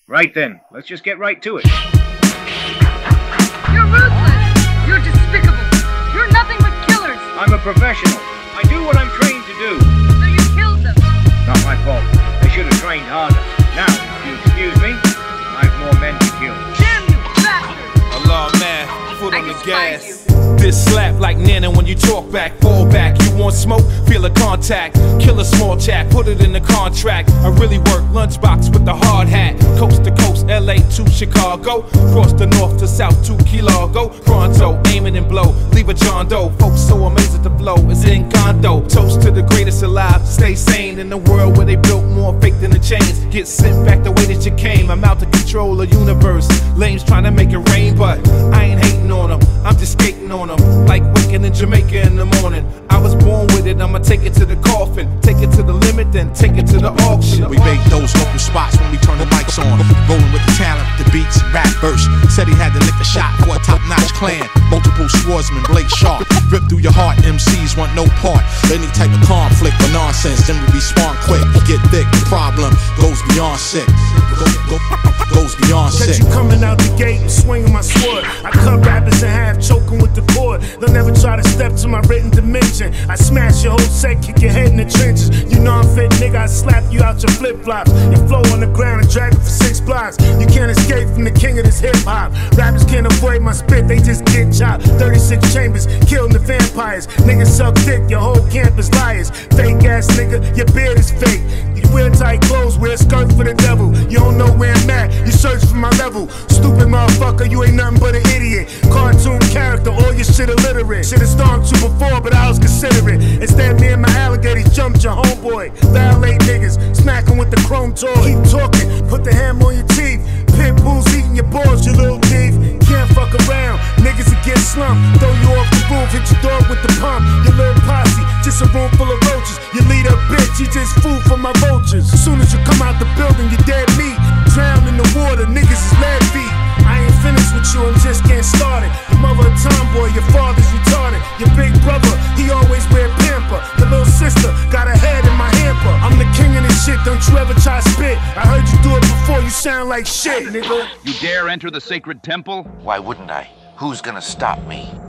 Right then, let's just get right to it. You're ruthless! You're despicable! You're nothing but killers! I'm a professional. I do what I'm trained to do. So you killed them! Not my fault. They should have trained harder. Now, if you excuse me, I've more men to kill. Damn you, bastard! Allah, man, foot on the despise gas. This slap like Nana when you talk back, fall back. You want smoke? Feel a contact. Kill a small chat, put it in the contract. I really work lunchbox with the hard hat. Coast to coast, LA to Chicago. Cross the north to south to Key Largo. Pronto, aiming and blow. Leave a John Doe. Folks so amazing the flow is in condo. Toast to the greatest alive. Stay sane in a world where they built more fake than the chains. Get sent back the way that you came. I'm out to control the universe. Lames trying to make it rain, but I ain't hating on them. I'm just skating on them. Like waking in Jamaica in the morning. I was born with it, I'ma take it to the coffin. Take it to the limit, then take it to the auction. We make those local spots when we turn the mics on. Rolling with the talent, the beats, rap verse. Said he had to lick a shot for a top-notch clan. Multiple swordsmen, blade sharp. Rip through your heart, MCs want no part. Any type of conflict or nonsense, then we respond quick. Get thick, the problem goes beyond sick. Goes beyond sick. Catch you coming out the gate and swinging my sword. I cut rappers in half, choking with the cord. They'll never try to step to my written dimension. I smash your whole set, kick your head in the trenches. You know I'm fit, nigga, I slap you out your flip-flops. Your flow on the ground and drag it for 6 blocks. You can't escape from the king of this hip-hop. Rappers can't avoid my spit, they just get chopped. 36 chambers, killing the vampires. Niggas suck dick, your whole camp is liars. Fake ass nigga, your beard is fake. You wear tight clothes, wear a skirt for the devil. You don't know where I'm at, you search for my level. Stupid motherfucker, you ain't nothing but an idiot. Cartoon character, all your shit illiterate. Should've stormed you before, but I was considerate. Instead, me and my alligators jumped your homeboy. Violate niggas, smack 'em with the chrome toy. Keep talking, put the ham on your teeth. Pit bulls eating your balls, you little thief. Can't fuck around, niggas will get slumped. Throw you off the roof, hit your dog with the pump. Your little posse, just a room full of roaches. You lead a bitch, you just food for my vultures. As soon as you come out the building, you dead meat. Drowned in the water, niggas is lead feet. I ain't finished with you, I'm just getting started. Your mother a tomboy, your father's retarded. Your big brother, he always wear pamper. The little sister got a head in my hamper. I'm the king of this shit, don't you ever try to spit. I heard you do it before, you sound like shit, nigga. You dare enter the sacred temple? Why wouldn't I? Who's gonna stop me?